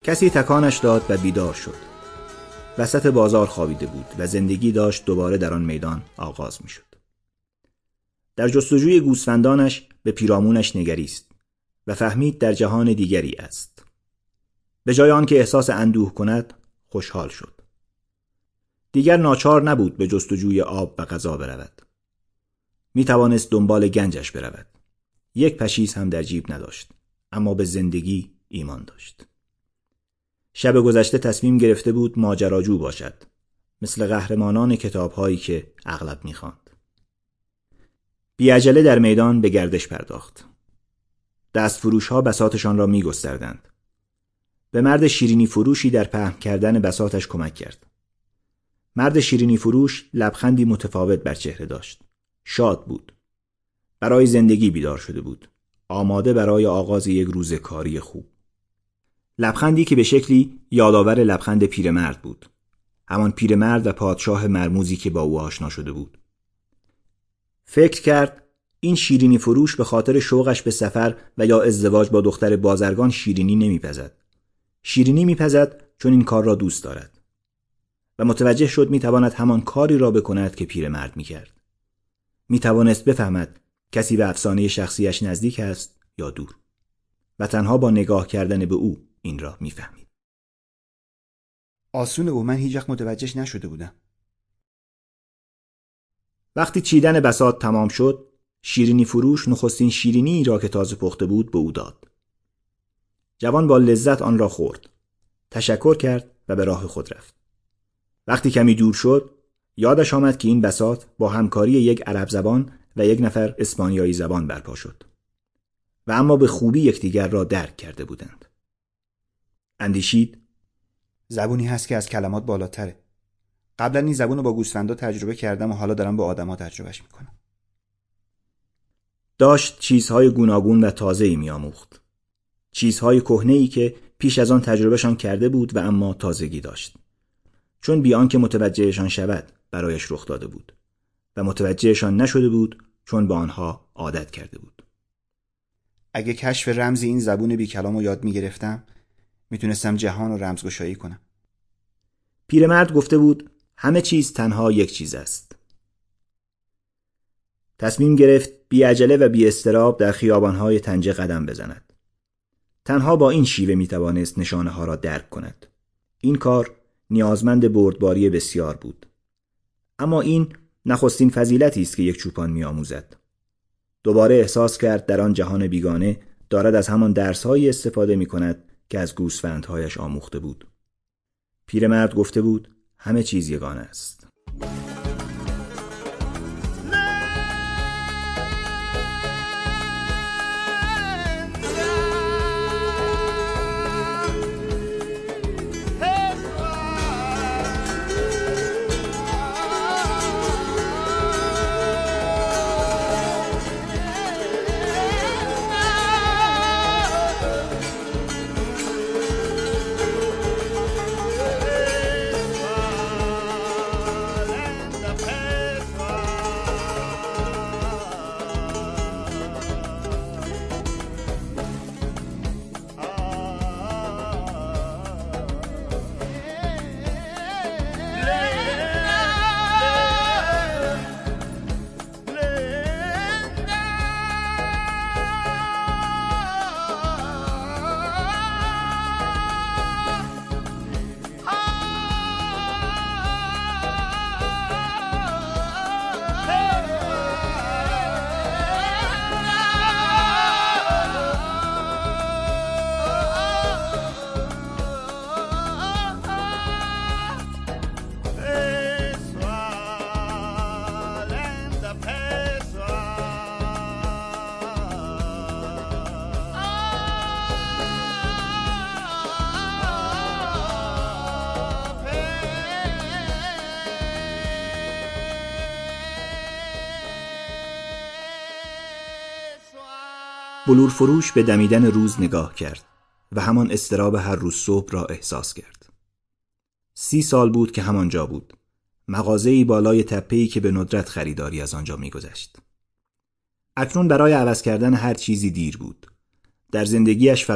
کسی تکانش داد و بیدار شد. وسط بازار خوابیده بود و زندگی داشت دوباره در آن میدان آغاز می شد. در جستجوی گوسفندانش به پیرامونش نگریست و فهمید در جهان دیگری است. به جای آن که احساس اندوه کند، خوشحال شد. دیگر ناچار نبود به جستجوی آب و غذا برود. می توانست دنبال گنجش برود. یک پشیز هم در جیب نداشت، اما به زندگی ایمان داشت. شب گذشته تصمیم گرفته بود ماجراجو باشد، مثل قهرمانان کتاب‌هایی که اغلب می‌خواند. بی‌عجله در میدان به گردش پرداخت. دستفروش‌ها بساطشان را می‌گستردند. به مرد شیرینی فروشی در پهن کردن بساطش کمک کرد. مرد شیرینی فروش لبخندی متفاوت بر چهره داشت. شاد بود. برای زندگی بیدار شده بود. آماده برای آغاز یک روز کاری خوب. لبخندی که به شکلی یادآور لبخند پیرمرد بود. همان پیرمرد و پادشاه مرموزی که با او آشنا شده بود. فکر کرد این شیرینی فروش به خاطر شوقش به سفر و یا ازدواج با دختر بازرگان شیرینی نمیپزد. شیرینی میپزد چون این کار را دوست دارد. و متوجه شد میتواند همان کاری را بکند که پیرمرد میکرد. میتوانست بفهمد کسی به افسانه شخصیش نزدیک است یا دور. و تنها با نگاه کردن به او این را میفهمید. آسونه و من هیچ وقت متوجهش نشده بودم. وقتی چیدن بساط تمام شد، شیرینی فروش نخستین شیرینی را که تازه پخته بود به او داد. جوان با لذت آن را خورد. تشکر کرد و به راه خود رفت. وقتی کمی دور شد، یادش آمد که این بساط با همکاری یک عرب زبان و یک نفر اسپانیایی زبان برپا شد. و اما به خوبی یکدیگر را درک کرده بودند. اندیشید زبونی هست که از کلمات بالاتره. قبلا این زبون رو با گوسفندا تجربه کردم و حالا دارم با آدما تجربهش میکنم. داشت چیزهای گوناگون و تازه‌ای می‌آموخت. چیزهای کهنه‌ای که پیش از آن تجربهشان کرده بود و اما تازگی داشت. چون بی آنکه متوجهشان شود برایش رخ داده بود و متوجهشان نشده بود چون با آنها عادت کرده بود. اگه کشف رمز این زبون بی کلام رو یاد میگرفتم، میتونستم جهان رو رمزگشایی کنم. پیرمرد گفته بود همه چیز تنها یک چیز است. تصمیم گرفت بی عجله و بی اضطراب در خیابان‌های طنجه قدم بزند. تنها با این شیوه میتوانست نشانه‌ها را درک کند. این کار نیازمند بردباری بسیار بود. اما این نخستین فضیلتی است که یک چوپان می‌آموزد. دوباره احساس کرد در آن جهان بیگانه دارد از همان درس‌هایی استفاده می‌کند که از گوسفندهایش آموخته بود. پیرمرد گفته بود همه چیز یگانه است. بلور فروش به دمیدن روز نگاه کرد و همان اضطراب هر روز صبح را احساس کرد. 30 سال بود که همانجا بود. مغازه‌ای بالای تپه‌ای که به ندرت خریداری از آنجا می‌گذشت. اکنون برای عوض کردن هر چیزی دیر بود. در زندگیش فقط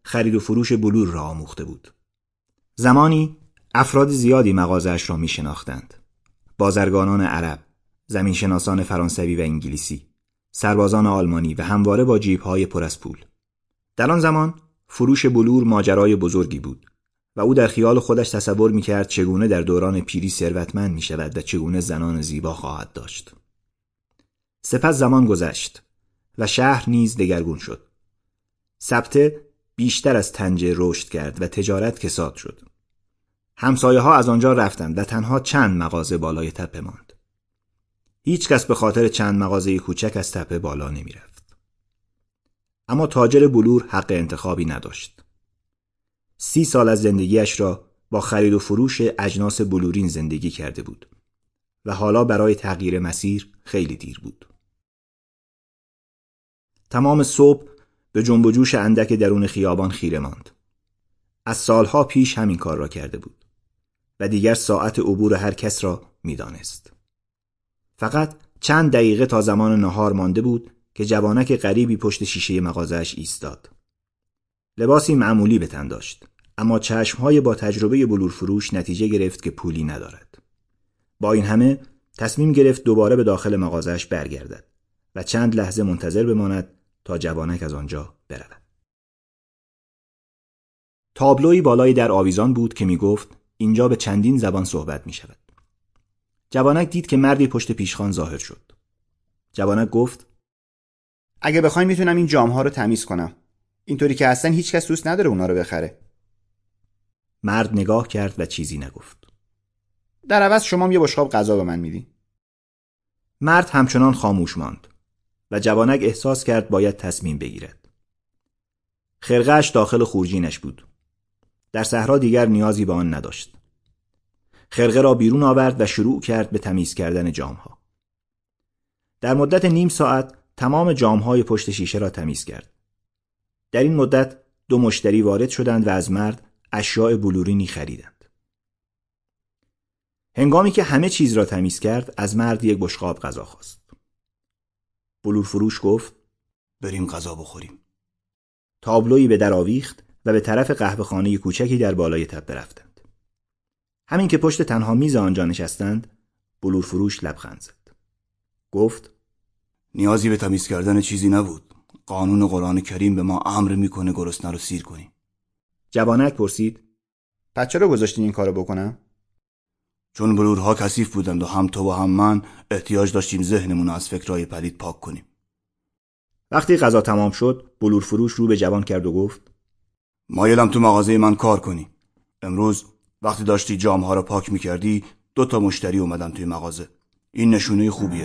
خرید و فروش بلور را آموخته بود. زمانی افراد زیادی مغازه‌اش را می‌شناختند. بازرگانان عرب، زمینشناسان فرانسوی و انگلیسی، سربازان آلمانی و همواره با جیب‌های پر از پول. در آن زمان فروش بلور ماجرای بزرگی بود و او در خیال خودش تصور می‌کرد چگونه در دوران پیری ثروتمند می‌شود و چگونه زنان زیبا خواهد داشت. سپس زمان گذشت و شهر نیز دگرگون شد. سبته بیشتر از طنجه رشد کرد و تجارت کساد شد. همسایه‌ها از آنجا رفتند و تنها چند مغازه بالای تپه ماند. هیچ کس به خاطر چند مغازه کوچک از تپه بالا نمی رفت. اما تاجر بلور حق انتخابی نداشت. 30 سال از زندگیش را با خرید و فروش اجناس بلورین زندگی کرده بود و حالا برای تغییر مسیر خیلی دیر بود. تمام صبح به جنب و جوش اندک درون خیابان خیره ماند. از سالها پیش همین کار را کرده بود و دیگر ساعت عبور هر کس را می‌دانست. فقط چند دقیقه تا زمان نهار مانده بود که جوانک غریبی پشت شیشه مغازه‌اش ایستاد. لباسی معمولی به تن داشت، اما چشم‌های با تجربه بلور فروش نتیجه گرفت که پولی ندارد. با این همه تصمیم گرفت دوباره به داخل مغازه‌اش برگردد و چند لحظه منتظر بماند تا جوانک از آنجا برود. تابلویی بالای در آویزان بود که می‌گفت اینجا به چندین زبان صحبت می‌شود. جوانک دید که مردی پشت پیشخوان ظاهر شد. جوانک گفت: اگه بخواین میتونم این جام‌ها رو تمیز کنم. اینطوری که اصلا هیچ کس دوست نداره اونا رو بخره. مرد نگاه کرد و چیزی نگفت. در عوض شما یه بشقاب غذا به من میدی. مرد همچنان خاموش ماند و جوانک احساس کرد باید تصمیم بگیرد. خرقه‌اش داخل خورجینش بود. در صحرا دیگر نیازی به آن نداشت. خرقه را بیرون آورد و شروع کرد به تمیز کردن جام‌ها. در مدت نیم ساعت تمام جام‌های پشت شیشه را تمیز کرد. در این مدت 2 مشتری وارد شدند و از مرد اشیاء بلورینی خریدند. هنگامی که همه چیز را تمیز کرد، از مرد یک بشقاب غذا خواست. بلور فروش گفت: بریم غذا بخوریم. تابلویی به در آویخت و به طرف قهوه‌خانه کوچکی در بالای تپه رفتند. همین که پشت تنها میز آنجا نشستند، بلور فروش لبخند زد. گفت: نیازی به تمیز کردن چیزی نبود. قانون قرآن کریم به ما امر میکنه گرسنه رو سیر کنیم. جوانک پرسید: پس چرا گذاشتین این کارو بکنم؟ چون بلورها کثیف بودند و هم تو و هم من احتیاج داشتیم ذهنمون رو از فکرای پلید پاک کنیم. وقتی غذا تمام شد، بلور فروش رو به جوان کرد و گفت: مایلم تو مغازه من کار کنی. امروز وقتی داشتی جام‌ها رو پاک می‌کردی 2 تا مشتری اومدن توی مغازه. این نشونه خوبیه.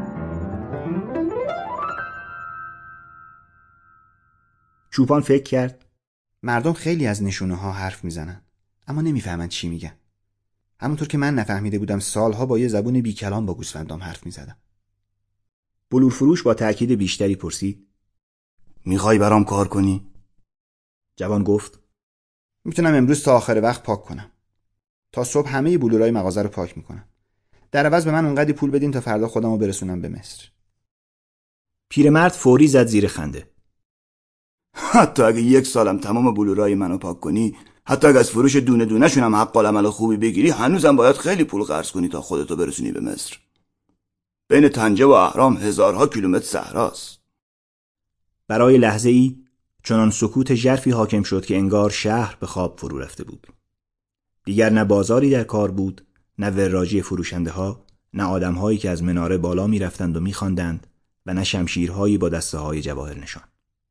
چوپان فکر کرد: مردم خیلی از نشونه ها حرف میزنن اما نمیفهمن چی میگن. همونطور که من نفهمیده بودم سالها با یه زبون بی کلام با گوسفندام حرف میزدم. بلور فروش با تأکید بیشتری پرسید: میخوای برام کار کنی؟ جوان گفت: میتونم امروز تا آخر وقت پاک کنم. تا صبح همه بلورای مغازه رو پاک میکنم. در عوض به من اونقدی پول بدین تا فردا خودمو برسونم به مصر. پیرمرد فوری زد زیر خنده. حتی اگه 1 سالم تمام بلورای منو پاک کنی، حتی اگه از فروش دونه دونه شونم حق العمل خوبی بگیری، هنوزم باید خیلی پول قرض کنی تا خودتو برسونی به مصر. بین طنجه و اهرام هزارها کیلومتر صحراست. برای لحظه ای چنان سکوت ژرفی حاکم شد که انگار شهر به خواب فرو رفته بود. دیگر نه بازاری در کار بود، نه وراجی فروشنده ها، نه آدم‌هایی که از مناره بالا می‌رفتند و می‌خواندند و نه شمشیرهایی با دسته‌های جواهر نشان.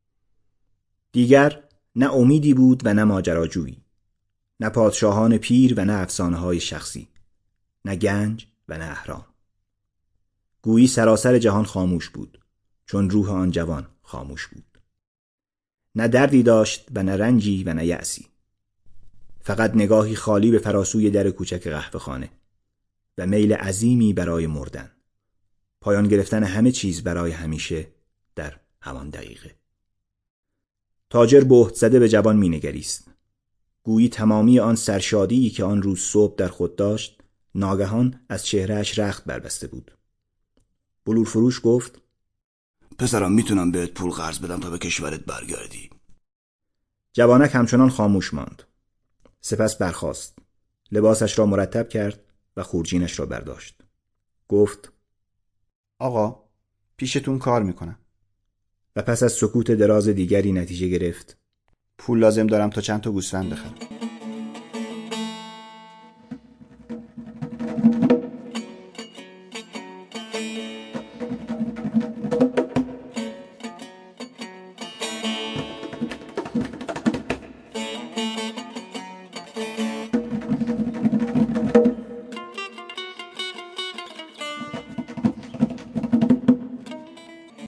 دیگر نه امیدی بود و نه ماجراجویی، نه پادشاهان پیر و نه افسانه‌های شخصی، نه گنج و نه اهرام. گویی سراسر جهان خاموش بود، چون روح آن جوان خاموش بود. نه دردی داشت و نه رنجی و نه یأسی. فقط نگاهی خالی به فراسوی در کوچک قهوه‌خانه و میل عظیمی برای مردن. پایان گرفتن همه چیز برای همیشه در همان دقیقه. تاجر بهت زده به جوان مینگریست. گویی تمامی آن سرشادی که آن روز صبح در خود داشت ناگهان از چهرهش رخت بربسته بود. بلور فروش گفت: پسرم میتونم بهت پول قرض بدم تا به کشورت برگردی. جوانک همچنان خاموش ماند. سپس برخاست. لباسش را مرتب کرد و خورجینش را برداشت. گفت: آقا، پیشتون کار میکنم. و پس از سکوت دراز دیگری نتیجه گرفت: پول لازم دارم تا چند تا گوسفند بخرم.